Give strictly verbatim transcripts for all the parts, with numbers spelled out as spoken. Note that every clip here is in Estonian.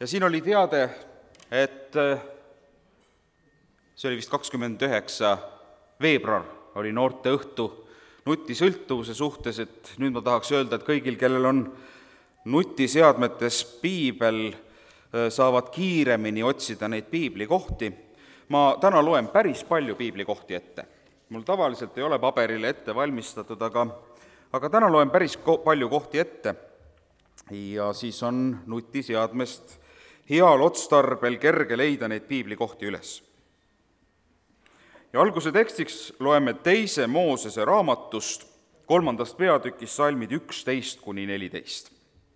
Ja siin oli teade, et see oli vist kakskümmend üheksa veebruar, oli noorte õhtu nutisõltuvuse suhtes, et nüüd ma tahaks öelda, et kõigil, kellel on nutiseadmetes piibel, saavad kiiremini otsida neid piiblikohti. Ma täna loen päris palju piiblikohti ette. Mul tavaliselt ei ole paberile ette valmistatud, aga, aga täna loen päris ko- palju kohti ette. Ja siis on nutiseadmest heal otstarbel kerge leida neid piiblikohti üles. Ja alguse tekstiks loeme teise Moosese raamatust, kolmandast peatükist salmid üksteist kuni neliteist.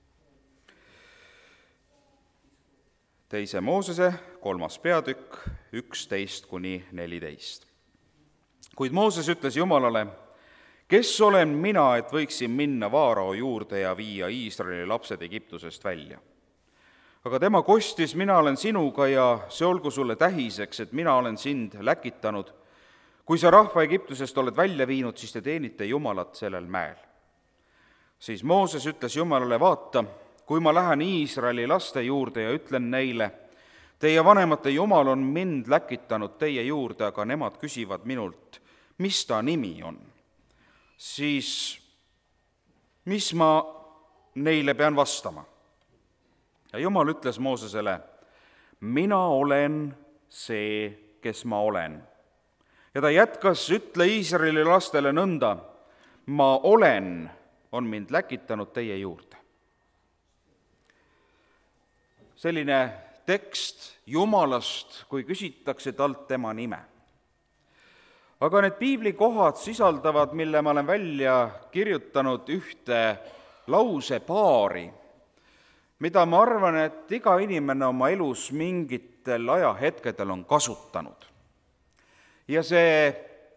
Teise Moosese kolmas peatükk, üksteist kuni neliteist. Kuid Mooses ütles Jumalale, kes olen mina, et võiksin minna Vaarao juurde ja viia Iisraeli lapsed Egiptusest välja? Aga tema kostis, mina olen sinuga ja see olgu sulle tähiseks, et mina olen sind läkitanud. Kui sa rahva Egiptusest oled välja viinud, siis te teenite Jumalat sellel mäel. Siis Mooses ütles Jumalale, vaata, kui ma lähen Iisraeli laste juurde ja ütlen neile, teie vanemate Jumal on mind läkitanud teie juurde, aga nemad küsivad minult, mis ta nimi on, siis mis ma neile pean vastama? Ja Jumal ütles Moosesele, mina olen see, kes ma olen. Ja ta jätkas, ütle Iisraeli lastele nõnda, ma olen, on mind läkitanud teie juurde. Selline tekst Jumalast, kui küsitakse talt tema nime. Aga need piiblikohad sisaldavad, mille ma olen välja kirjutanud, ühte lausepaari, mida ma arvan, et iga inimene oma elus mingitel ajahetkedel on kasutanud. Ja see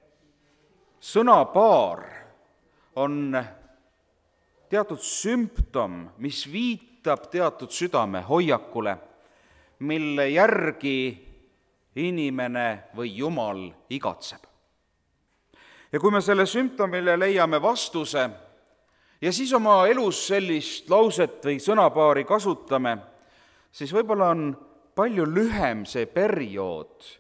sõnapaar on teatud sümptom, mis viitab teatud südame hoiakule, mille järgi inimene või Jumal igatseb. Ja kui me selle sümptomile leiame vastuse ja siis oma elus sellist lauset või sõnapaari kasutame, siis võib-olla on palju lühem see periood,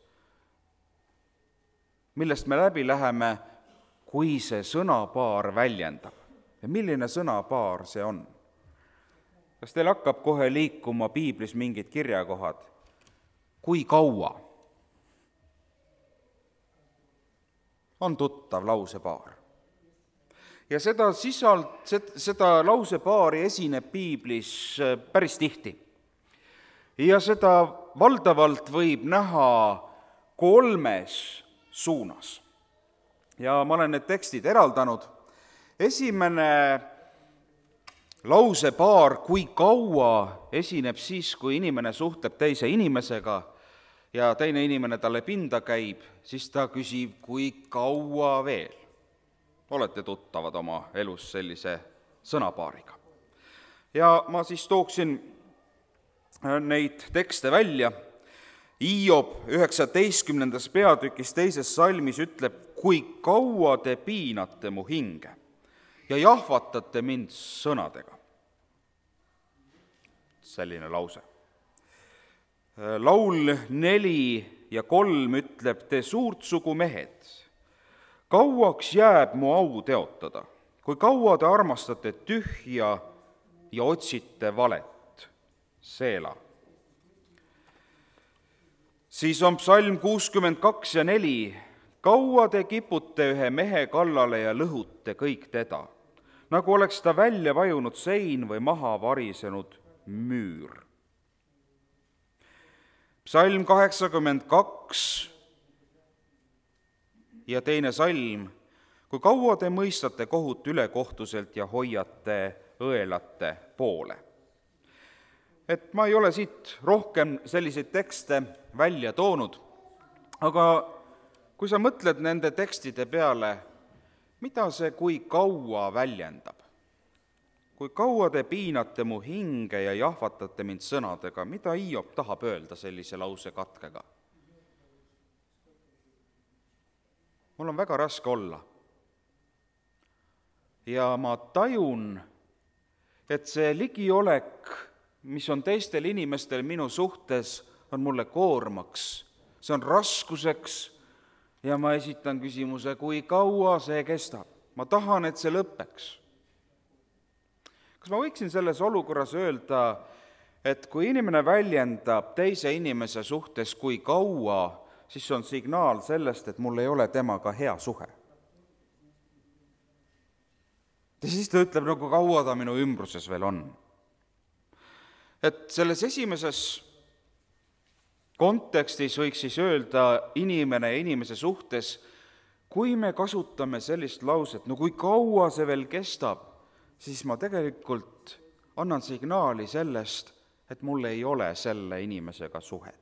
millest me läbi läheme, kui see sõnapaar väljendab. Ja milline sõnapaar see on? Kas teil hakkab kohe liikuma piiblis mingid kirjakohad? Kui kaua? On tuttav lausepaar. Ja seda, sisald, seda lausepaari esineb piiblis päris tihti. Ja seda valdavalt võib näha kolmes suunas. Ja ma olen need tekstid eraldanud. Esimene lausepaar, kui kaua, esineb siis, kui inimene suhtleb teise inimesega ja teine inimene talle pinda käib, siis ta küsib, kui kaua veel. Olete tuttavad oma elus sellise sõnapaariga. Ja ma siis tooksin neid tekste välja. Hiob üheksateistkümnendas peatükis teises salmis ütleb, kui kaua te piinate mu hinge ja jahvatate mind sõnadega. Selline lause. Laul neli ja kolm ütleb, te suurt sugu mehed, kauaks jääb mu au teotada, kui kaua te armastate tühja ja otsite valet, seela. Siis on psalm kuuskümmend kaks ja neli, kaua te kipute ühe mehe kallale ja lõhute kõik teda, nagu oleks ta välja vajunud sein või maha varisenud müür. Psalm kaheksakümmend kaks ja teine salm, kui kaua te mõistate kohut ülekohtuselt ja hoiate õelate poole. Et ma ei ole siit rohkem selliseid tekste välja toonud, aga kui sa mõtled nende tekstide peale, mida see kui kaua väljendab? Kui kaua te piinate mu hinge ja jahvatate mind sõnadega, mida Hiob tahab öelda sellise lause katkega? Mul on väga raske olla. Ja ma tajun, et see ligiolek mis on teistel inimestel minu suhtes, on mulle koormaks, see on raskuseks ja ma esitan küsimuse, kui kaua see kestab. Ma tahan, et see lõpeks. Kas ma võiksin selles olukorras öelda, et kui inimene väljendab teise inimese suhtes, kui kaua, siis see on signaal sellest, et mul ei ole temaga hea suhe. Ja siis ta ütleb, no kui kaua ta minu ümbruses veel on. Et selles esimeses kontekstis võiks siis öelda inimene ja inimese suhtes, kui me kasutame sellist lauset, no kui kaua see veel kestab, siis ma tegelikult annan signaali sellest, et mul ei ole selle inimesega suhet.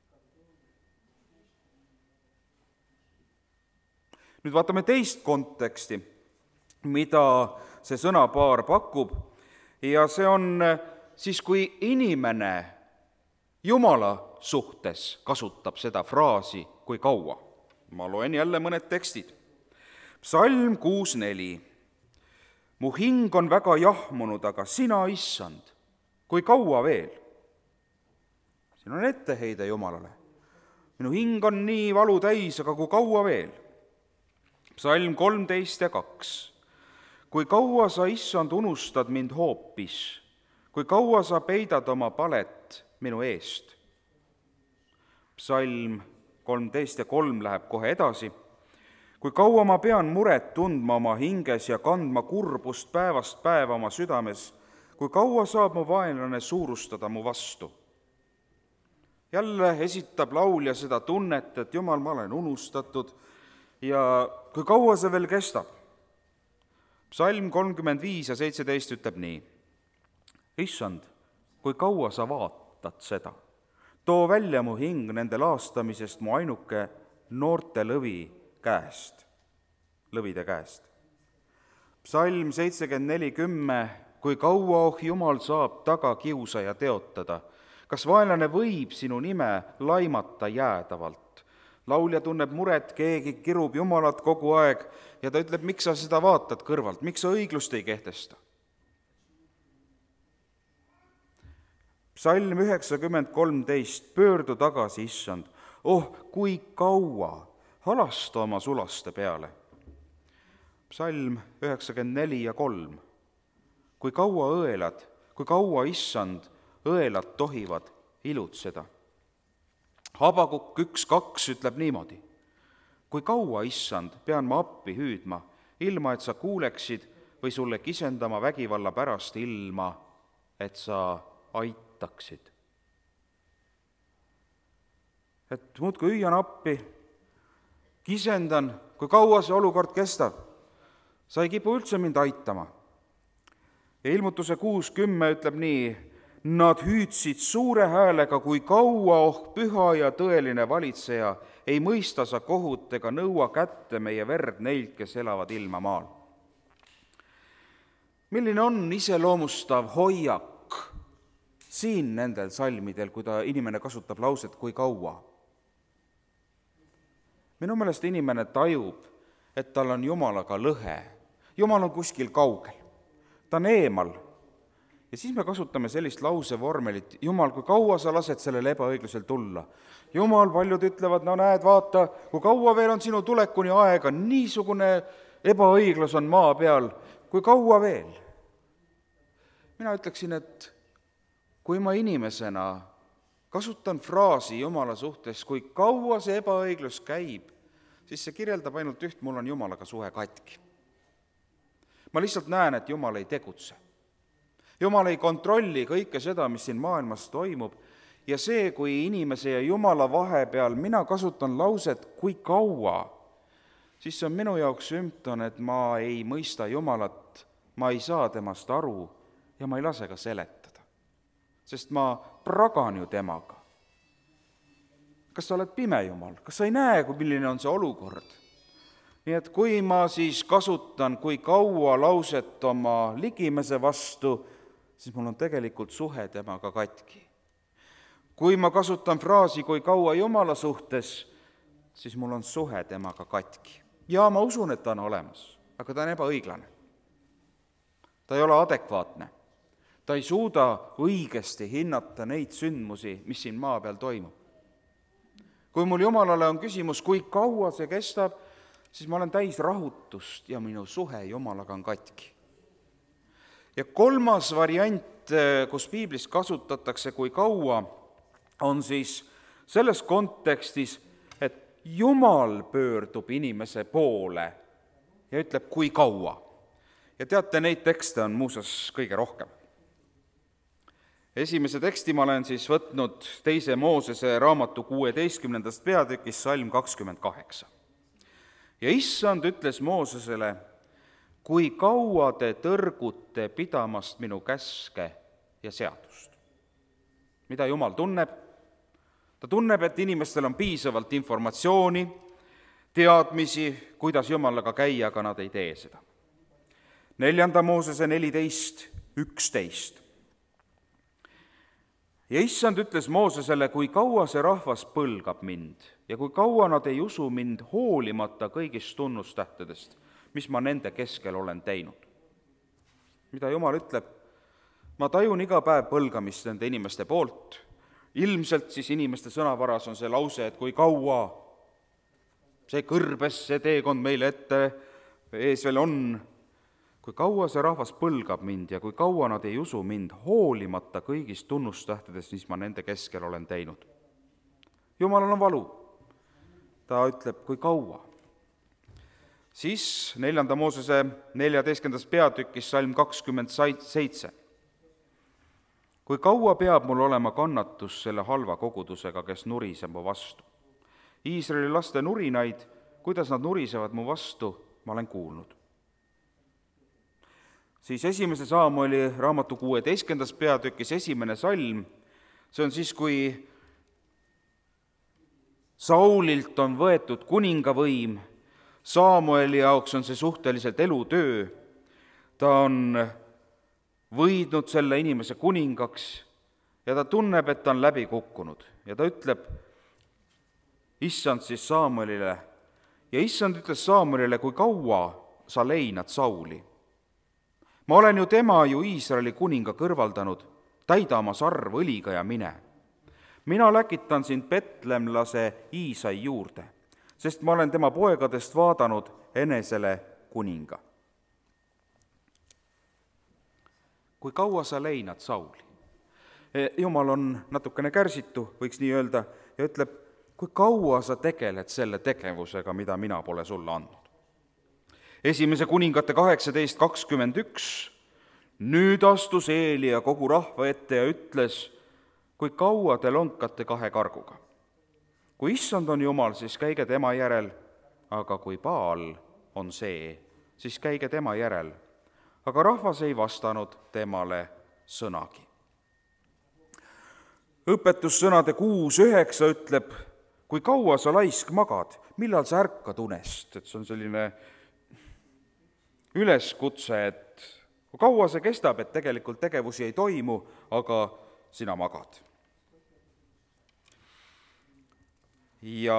Nüüd vaatame teist konteksti, mida see sõnapaar pakub, ja see on siis, kui inimene Jumala suhtes kasutab seda fraasi, kui kaua. Ma loen jälle mõned tekstid. Psalm kuus neli. Mu hing on väga jahmunud, aga sina, issand, kui kaua veel? Siin on etteheide Jumalale. Minu hing on nii valu täis, aga kui kaua veel? Psalm kolmteist ja kaks. Kui kaua sa, issand, unustad mind hoopis, kui kaua sa peidad oma palet minu eest? Psalm kolmteist ja kolm läheb kohe edasi. Kui kaua ma pean muret tundma oma hinges ja kandma kurbust päevast päeva oma südames, kui kaua saab mu vaenlane suurustada mu vastu? Jälle esitab laulja seda tunnet, et Jumal, ma olen unustatud ja kui kaua see veel kestab? Psalm kolmkümmend viis ja seitseteist ütleb nii. Issand, kui kaua sa vaatad seda? Too välja mu hing nende laastamisest mu ainuke noorte lõvi käest, lõvide käest. Psalm seitsekümmend neli kümme. Kui kaua, oh Jumal, saab taga kiusaja teotada? Kas vaenlane võib sinu nime laimata jäädavalt? Laulja tunneb muret, keegi kirub Jumalat kogu aeg ja ta ütleb, miks sa seda vaatad kõrvalt, miks sa õiglust ei kehtesta? Psalm üheksakümmend kolmteist. Pöördu tagasi, issand, oh kui kaua, halasta oma sulaste peale. Psalm üheksakümmend neli ja kolm. Kui kaua õelad, kui kaua, issand, õelad tohivad ilutseda. Habakuk üks kaks ütleb niimoodi. Kui kaua, issand, pean ma appi hüüdma, ilma et sa kuuleksid või sulle kisendama vägivalla pärast, ilma et sa aitaksid. Et muudkui hüüan appi, kisendan, kui kaua see olukord kestab. Sa ei kipu üldse mind aitama. Ja ilmutuse kuus kümme ütleb nii. Nad hüüdsid suure häälega, kui kaua, oh püha ja tõeline valitseja, ei mõista sa kohut ega nõua kätte meie verd neilt, kes elavad ilma maal. Milline on iseloomustav hoiak siin nendel salmidel, kui ta inimene kasutab lauset, kui kaua? Minu meelest inimene tajub, et tal on Jumalaga lõhe. Jumal on kuskil kaugel, ta on eemal. Ja siis me kasutame sellist lausevormelit, Jumal, kui kaua sa lased sellele ebaõiglusel tulla? Jumal, paljud ütlevad, no näed, vaata, kui kaua veel on sinu tulekuni aega, niisugune ebaõiglus on maa peal, kui kaua veel? Mina ütleksin, et kui ma inimesena kasutan fraasi Jumala suhtes, kui kaua see ebaõiglus käib, siis see kirjeldab ainult üht, mul on Jumalaga suhe katki. Ma lihtsalt näen, et Jumal ei tegutse. Jumal ei kontrolli kõike seda, mis siin maailmas toimub, ja see, kui inimese ja Jumala vahepeal mina kasutan lauset, kui kaua, siis see on minu jaoks sümptom, et ma ei mõista Jumalat, ma ei saa temast aru ja ma ei lase ka seletada, sest ma pragan ju temaga. Kas sa oled pime, Jumal? Kas sa ei näe, milline on see olukord? Nii et kui ma siis kasutan kui kaua lauset oma ligimese vastu, siis mul on tegelikult suhe temaga katki. Kui ma kasutan fraasi kui kaua Jumala suhtes, siis mul on suhe temaga katki. Ja ma usun, et ta on olemas, aga ta on ebaõiglane. Ta ei ole adekvaatne. ta ei suuda õigesti hinnata neid sündmusi, mis siin maa peal toimub. Kui mul Jumalale on küsimus, kui kaua see kestab, siis ma olen täis rahutust ja minu suhe Jumalaga on katki. Ja kolmas variant, kus piiblis kasutatakse, kui kaua, on siis selles kontekstis, et Jumal pöördub inimese poole ja ütleb, kui kaua. Ja teate, neid tekste on muuseas kõige rohkem. Esimese teksti ma olen siis võtnud teise Moosese raamatu kuueteistkümnendast peatükist, salm kakskümmend kaheksa. Ja issand ütles Moosesele, kui kaua te tõrgute pidamast minu käske ja seadust. Mida Jumal tunneb? Ta tunneb, et inimestel on piisavalt informatsiooni, teadmisi, kuidas Jumalaga käia, aga nad ei tee seda. Neljanda Moosese neliteist üksteist. Ja issand ütles Moosesele, kui kaua see rahvas põlgab mind ja kui kaua nad ei usu mind hoolimata kõigist tunnustähtedest, mis ma nende keskel olen teinud. Mida Jumal ütleb? Ma tajun iga päev põlgamist nende inimeste poolt. Ilmselt siis inimeste sõnavaras on see lause, et kui kaua see kõrbes, see teekond meile ette ees veel on, kui kaua see rahvas põlgab mind ja kui kaua nad ei usu mind hoolimata kõigist tunnustähtedest, mis ma nende keskel olen teinud. Jumalal on valu. Ta ütleb, kui kaua. Siis neljanda Moosese neljateistkümnendas peatükis, salm kakskümmend seitse. Kui kaua peab mul olema kannatus selle halva kogudusega, kes nuriseb mu vastu? Iisraeli laste nurinaid, kuidas nad nurisevad mu vastu, ma olen kuulnud. Siis esimese Saamueli raamatu kuueteistkümnendas peatükis esimene salm, see on siis, kui Saulilt on võetud kuningavõim, Saamueli jaoks on see suhteliselt elutöö, ta on võidnud selle inimese kuningaks ja ta tunneb, et ta on läbi kukkunud ja ta ütleb issand siis Saamuelile ja issand ütles Saamuelile, kui kaua sa leinad Sauli. Ma olen ju tema ju Iisraeli kuninga kõrvaldanud, täida oma sarv õliga ja mine. Mina läkitan sind Betlemlase Iisai juurde, sest ma olen tema poegadest vaadanud enesele kuninga. Kui kaua sa leinad Sauli? Jumal on natukene kärsitu, võiks nii öelda, ja ütleb, kui kaua sa tegeled selle tegevusega, mida mina pole sulle andnud. Esimese kuningate kaheksateist kakskümmend üks. Nüüd astus Eelia kogu rahva ette ja ütles, kui kaua te lonkate kahe karguga. Kui issand on Jumal, siis käige tema järel, aga kui Baal on see, siis käige tema järel. Aga rahvas ei vastanud temale sõnagi. Õpetussõnade kuus üheksa ütleb, kui kaua sa laisk magad, millal sa ärkad unest, et see on selline üleskutse, et kui kaua see kestab, et tegelikult tegevusi ei toimu, aga sina magad. Ja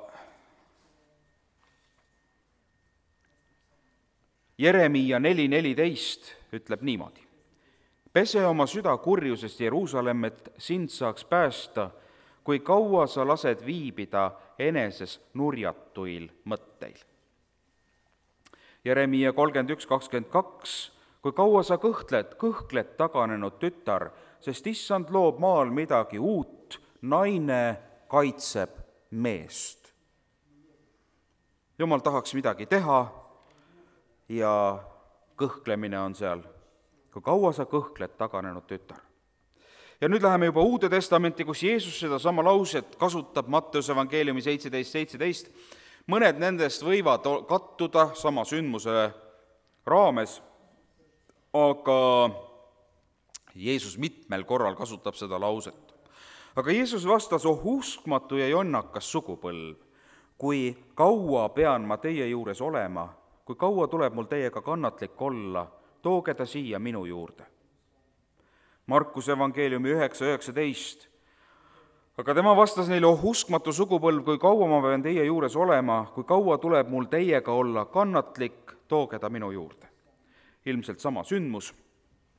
Jeremiia neli neliteist ütleb niimoodi. Pese oma süda kurjusest Jeruusalemm, et sind saaks päästa, kui kaua sa lased viibida eneses nurjatuil mõtteil. Jeremiia kolmkümmend üks kakskümmend kaks, kui kaua sa kõhkled, kõhkled taganenud tütar, sest issand loob maal midagi uut, naine kaitseb meest. Jumal tahaks midagi teha ja kõhklemine on seal. Kui kaua sa kõhkled taganenud tütar. Ja nüüd läheme juba Uude Testamenti, kus Jeesus seda sama lauset kasutab Matteuse evangeeliumi seitseteist seitseteist. Mõned nendest võivad kattuda sama sündmuse raames, aga Jeesus mitmel korral kasutab seda lauset. Aga Jeesus vastas, oh uskmatu ja jonnakas sugupõlv, kui kaua pean ma teie juures olema, kui kaua tuleb mul teiega kannatlik olla, tooge ta siia minu juurde. Markuse evangeeliumi üheksa üheksateist. Aga tema vastas neile, oh uskmatu sugupõlv, kui kaua ma pean teie juures olema, kui kaua tuleb mul teiega olla kannatlik, tooge ta minu juurde. Ilmselt sama sündmus.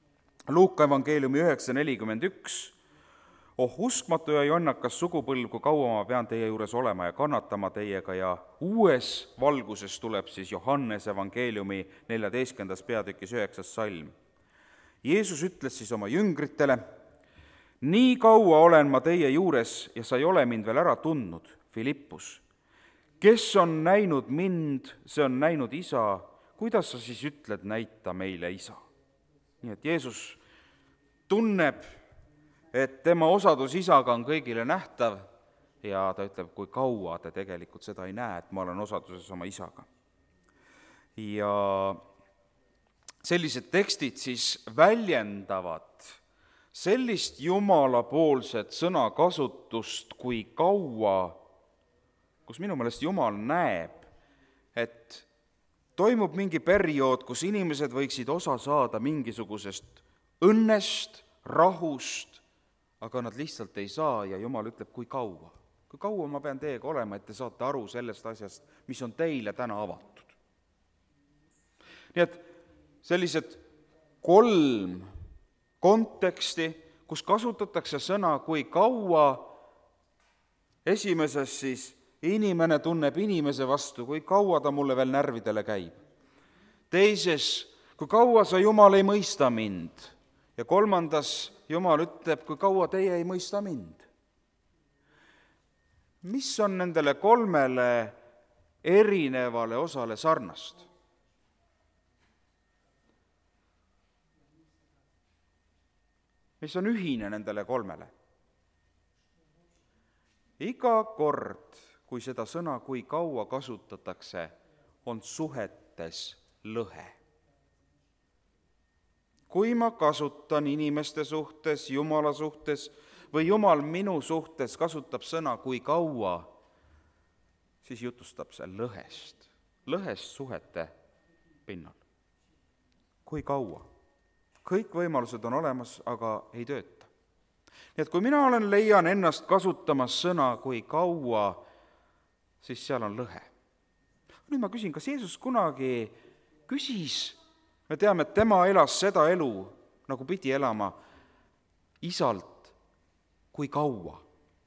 Luuka evangeeliumi üheksa nelikümmend üks. Oh uskmatu ja jonnakas sugupõlv, kui kaua ma pean teie juures olema ja kannatama teiega, ja uues valguses tuleb siis Johannes evangeeliumi neljateistkümnendas peatükis üheksas salm. Jeesus ütles siis oma jüngritele: nii kaua olen ma teie juures ja sa ei ole mind veel ära tundnud, Filippus. Kes on näinud mind, see on näinud isa, kuidas sa siis ütled, näita meile isa? Nii et Jeesus tunneb, et tema osadus isaga on kõigile nähtav ja ta ütleb, kui kaua te tegelikult seda ei näe, et ma olen osaduses oma isaga. Ja sellised tekstid siis väljendavad sellist jumalapoolset sõnakasutust, kui kaua, kus minu meelest Jumal näeb, et toimub mingi periood, kus inimesed võiksid osa saada mingisugusest õnnest, rahust, aga nad lihtsalt ei saa ja Jumal ütleb, kui kaua. Kui kaua ma pean teiega olema, et te saate aru sellest asjast, mis on teile täna avatud. Nii et sellised kolm konteksti, kus kasutatakse sõna kui kaua. Esimeses siis inimene tunneb inimese vastu, kui kaua ta mulle veel närvidele käib. Teises, kui kaua sa, Jumal, ei mõista mind. Ja kolmandas, Jumal ütleb, kui kaua teie ei mõista mind. Mis on nendele kolmele erinevale osale sarnast? Mis on ühine nendele kolmele? Iga kord, kui seda sõna kui kaua kasutatakse, on suhetes lõhe. Kui ma kasutan inimeste suhtes, Jumala suhtes või Jumal minu suhtes kasutab sõna kui kaua, siis jutustab see lõhest, lõhest suhete pinnal. Kui kaua? Kõik võimalused on olemas, aga ei tööta. Nii et kui mina olen, leian ennast kasutamas sõna kui kaua, siis seal on lõhe. Nüüd ma küsin, kas Jeesus kunagi küsis, me teame, et tema elas seda elu, nagu pidi elama, isalt kui kaua.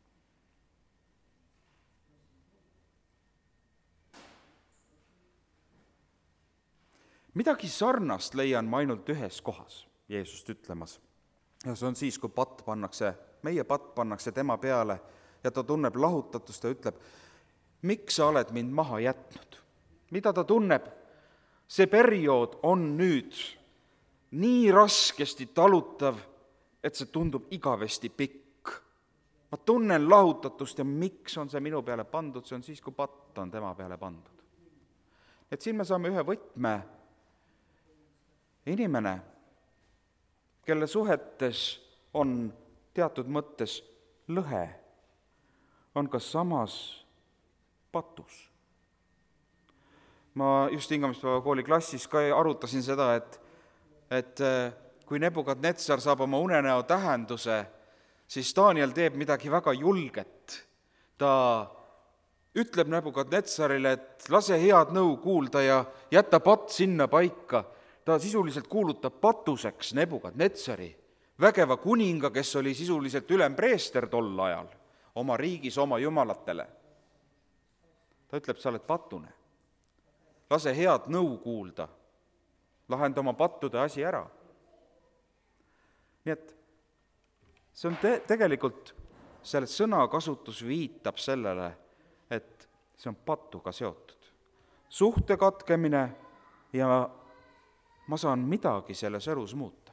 Midagi sarnast leian ma ainult ühes kohas Jeesust ütlemas. Ja see on siis, kui patt pannakse, meie patt pannakse tema peale ja ta tunneb lahutatust ja ütleb, miks sa oled mind maha jätnud? Mida ta tunneb? See periood on nüüd nii raskesti talutav, et see tundub igavesti pikk. Ma tunnen lahutatust ja miks on see minu peale pandud, see on siis, kui patt on tema peale pandud. Et siin me saame ühe võtme. Inimene, kelle suhetes on teatud mõttes lõhe, on ka samas patus. Ma just hingamispäeva kooli klassis ka arutasin seda, et, et kui Nebukadnetsar saab oma unenäo tähenduse, siis Daniel teeb midagi väga julget. Ta ütleb Nebukadnetsarile, et lase head nõu kuulda ja jätta patt sinna paika. Ta sisuliselt kuulutab patuseks Nebukadnetsari, vägeva kuninga, kes oli sisuliselt ülempreester tol ajal, oma riigis, oma jumalatele. Ta ütleb, sa oled patune. Lase head nõu kuulda, lahenda oma pattude asi ära. Nii et see on te- tegelikult, selle sõnakasutus viitab sellele, et see on patuga seotud. Suhte katkemine ja ma saan midagi selles elus muuta.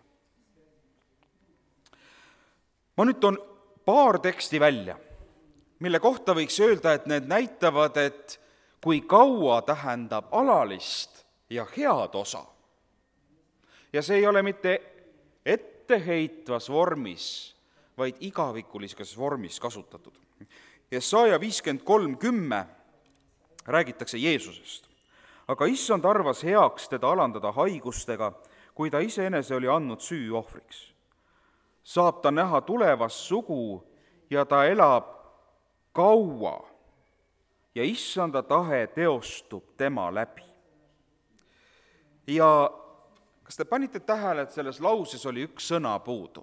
Ma nüüd toon paar teksti välja, mille kohta võiks öelda, et need näitavad, et kui kaua tähendab alalist ja head osa. Ja see ei ole mitte etteheitvas vormis, vaid igavikulises vormis kasutatud. Jesaja viiskümmend kolm kümme räägitakse Jeesusest. Aga issand arvas heaks teda alandada haigustega, kui ta iseenese oli andnud süü ohvriks. Saab ta näha tulevast sugu ja ta elab kaua ja issanda tahe teostub tema läbi. Ja kas te panite tähele, et selles lauses oli üks sõna puudu?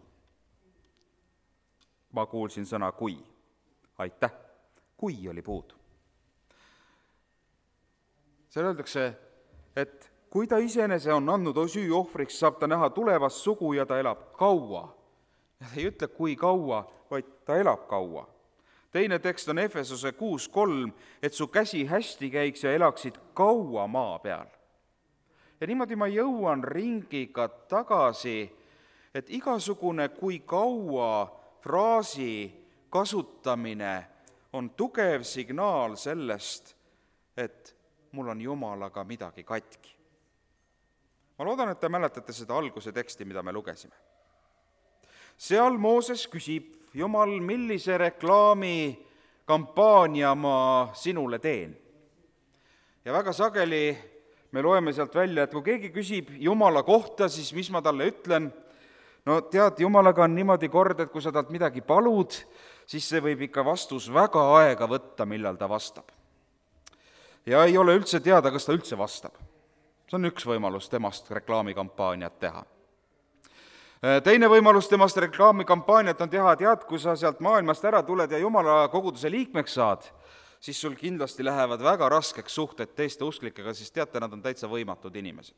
Ma kuulsin sõna kui. Aitäh. Kui oli puudu. Seal öeldakse, et kui ta iseenese on andnud süü ohvriks, saab ta näha tulevast sugu ja ta elab kaua. Ja ta ei ütle kui kaua, vaid ta elab kaua. Teine tekst on Efesose kuus kolm, et su käsi hästi käiks ja elaksid kaua maa peal. Ja niimoodi ma jõuan ringiga tagasi, et igasugune kui kaua fraasi kasutamine on tugev signaal sellest, et mul on Jumalaga midagi katki. Ma loodan, et te mäletate seda alguse teksti, mida me lugesime. Seal Mooses küsib, Jumal, millise reklaami kampaania ma sinule teen? Ja väga sageli me loeme sealt välja, et kui keegi küsib Jumala kohta, siis mis ma talle ütlen? No tead, Jumalaga on niimoodi kord, et kui sa talt midagi palud, siis see võib ikka vastus väga aega võtta, millal ta vastab. Ja ei ole üldse teada, kas ta üldse vastab. See on üks võimalus temast reklaamikampaaniat teha. Teine võimalus temast reklaamikampaaniat on teha, tead, kui sa sealt maailmast ära tuled ja Jumala koguduse liikmeks saad, siis sul kindlasti lähevad väga raskeks suhted teiste usklikega, siis teate, nad on täitsa võimatud inimesed.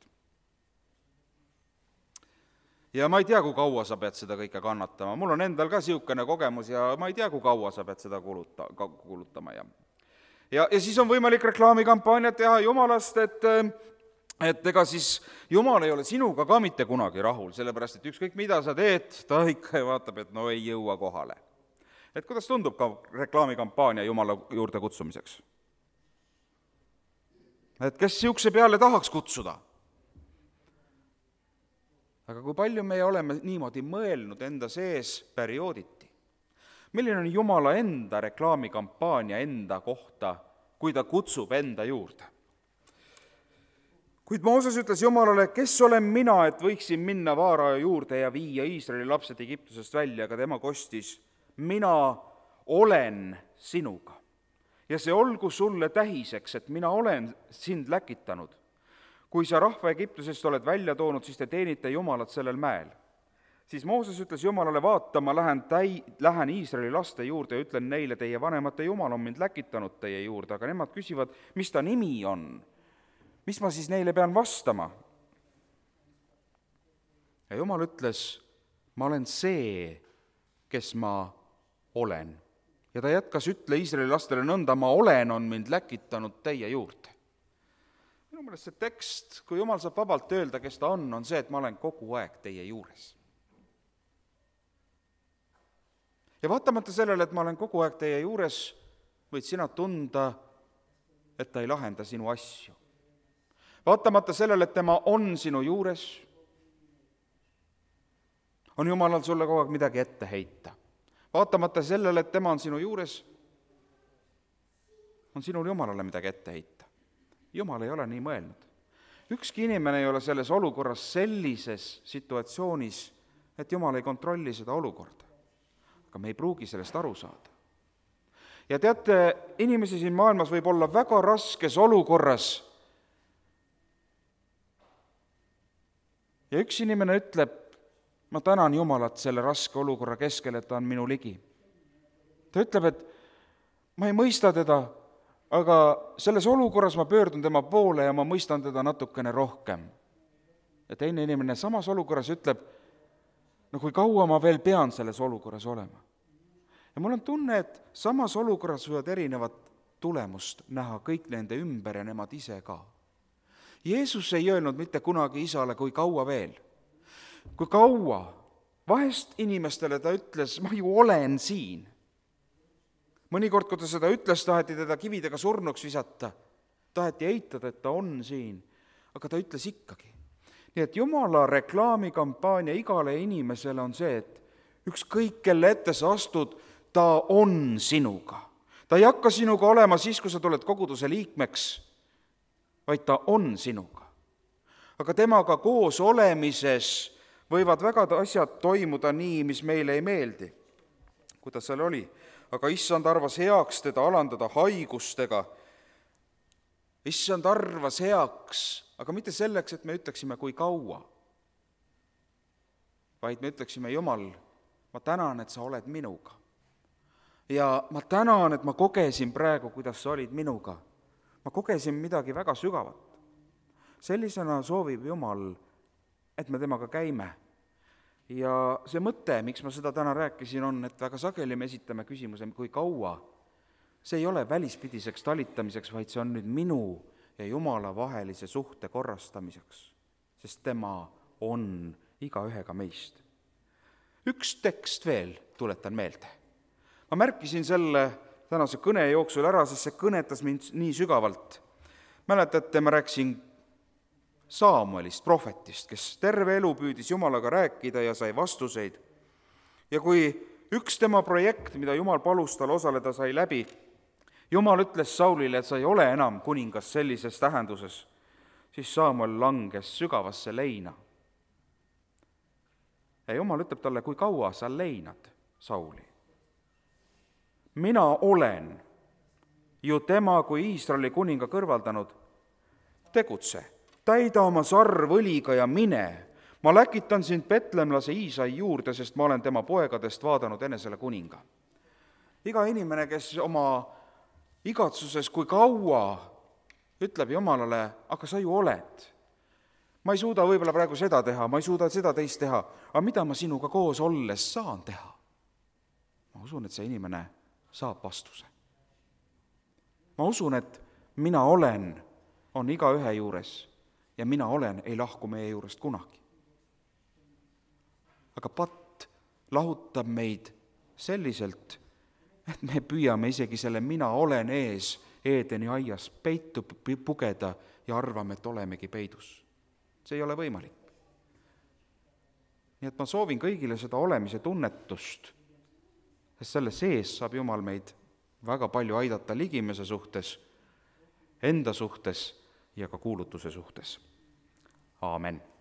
Ja ma ei tea, kui kaua sa pead seda kõike kannatama. Mul on endal ka siukene kogemus ja ma ei tea, kui kaua sa pead seda kuluta, kulutama. Ja, ja, ja siis on võimalik reklaamikampaaniat teha Jumalast, et et ega siis Jumal ei ole sinuga ka mitte kunagi rahul, sellepärast, et ükskõik mida sa teed, ta ikka vaatab, et no ei jõua kohale. Et kuidas tundub ka reklaamikampaania Jumala juurde kutsumiseks? Et kes siukse peale tahaks kutsuda? Aga kui palju me oleme niimoodi mõelnud enda sees periooditi? Milline on Jumala enda reklaamikampaania enda kohta, kui ta kutsub enda juurde? Kuid Mooses ütles Jumalale, kes olen mina, et võiksin minna Vaaraja juurde ja viia Iisraeli lapsed Egiptusest välja, aga tema kostis, mina olen sinuga. Ja see olgu sulle tähiseks, et mina olen sind läkitanud. Kui sa rahva Egiptusest oled välja toonud, siis te teenite Jumalat sellel mäel. Siis Mooses ütles Jumalale, vaata, ma lähen, täi, lähen Iisraeli laste juurde ja ütlen neile, teie vanemate Jumal on mind läkitanud teie juurde, aga nemad küsivad, mis ta nimi on. Mis ma siis neile pean vastama? Ja Jumal ütles, ma olen see, kes ma olen. Ja ta jätkas, ütle Iisraeli lastele nõnda, ma olen, on mind läkitanud teie juurde. Minu meelest see tekst, kui Jumal saab vabalt öelda, kes ta on, on see, et ma olen kogu aeg teie juures. Ja vaatamata sellele, et ma olen kogu aeg teie juures, võid sina tunda, et ta ei lahenda sinu asju. Vaatamata sellele, et tema on sinu juures, on Jumalal sulle kogu aeg midagi ette heita. Vaatamata sellele, et tema on sinu juures, on sinul Jumalale midagi ette heita. Jumal ei ole nii mõelnud. Ükski inimene ei ole selles olukorras sellises situatsioonis, et Jumal ei kontrolli seda olukorda. Aga me ei pruugi sellest aru saada. Ja teate, inimesi siin maailmas võib olla väga raskes olukorras. Ja üks inimene ütleb, ma tänan Jumalat selle raske olukorra keskel, et ta on minu ligi. Ta ütleb, et ma ei mõista teda, aga selles olukorras ma pöördun tema poole ja ma mõistan teda natukene rohkem. Ja teine inimene samas olukorras ütleb, no kui kaua ma veel pean selles olukorras olema. Ja mul on tunne, et samas olukorras võivad erinevat tulemust näha kõik nende ümber ja nemad ise ka. Jeesus ei öelnud mitte kunagi isale, kui kaua veel. Kui kaua, vahest inimestele ta ütles, ma ju olen siin. Mõnikord, kui ta seda ütles, taheti teda kividega surnuks visata. Taheti eitada, et ta on siin, aga ta ütles ikkagi. Nii et Jumala reklaamikampaania igale inimesele on see, et ükskõik kelle ette sa astud, ta on sinuga. Ta ei hakka sinuga olema siis, kui sa tuled koguduse liikmeks, vaid ta on sinuga. Aga temaga koos olemises võivad väga asjad toimuda nii, mis meile ei meeldi. Kuidas seal oli? Aga issand arvas heaks teda alandada haigustega. Issand arvas heaks, aga mitte selleks, et me ütleksime, kui kaua, vaid me ütleksime, Jumal, ma tänan, et sa oled minuga. Ja ma tänan, et ma kogesin praegu, kuidas sa olid minuga. Ma kogesin midagi väga sügavat. Sellisena soovib Jumal, et me temaga käime. Ja see mõte, miks ma seda täna rääkisin, on, et väga sageli me esitame küsimuse, kui kaua. See ei ole välispidiseks talitamiseks, vaid see on nüüd minu ja Jumala vahelise suhte korrastamiseks, sest tema on igaühega meist. Üks tekst veel tuletan meelde. Ma märkisin selle tänase kõne jooksul ära, sest see kõnetas mind nii sügavalt. Mäletate, ma rääkisin Saamuelist, prohvetist, kes terve elu püüdis Jumalaga rääkida ja sai vastuseid. Ja kui üks tema projekt, mida Jumal palus tal osaleda, sai läbi, Jumal ütles Saulile, et sa ei ole enam kuningas sellises tähenduses, siis Saamuel langes sügavasse leina. Ja Jumal ütleb talle, kui kaua sa leinad, Sauli. Mina olen ju tema kui Iisraeli kuninga kõrvaldanud. Tegutse, täida oma sarv õliga ja mine. Ma läkitan sind petlemlase Iisai juurde, sest ma olen tema poegadest vaadanud enesele kuninga. Iga inimene, kes oma igatsuses, kui kaua, ütleb Jumalale, aga sa ju oled. Ma ei suuda võib-olla praegu seda teha, ma ei suuda seda teist teha, aga mida ma sinuga koos olles saan teha? Ma usun, et see inimene saab vastuse. Ma usun, et mina olen, on iga ühe juures ja mina olen, ei lahku meie juurest kunagi. Aga patt lahutab meid selliselt, et me püüame isegi selle mina olen ees Eedeni aias peitu pugeda ja arvame, et olemegi peidus. See ei ole võimalik. Nii et ma soovin kõigile seda olemise tunnetust, sest selle sees saab Jumal meid väga palju aidata ligimese suhtes, enda suhtes ja ka kuulutuse suhtes. Aamen.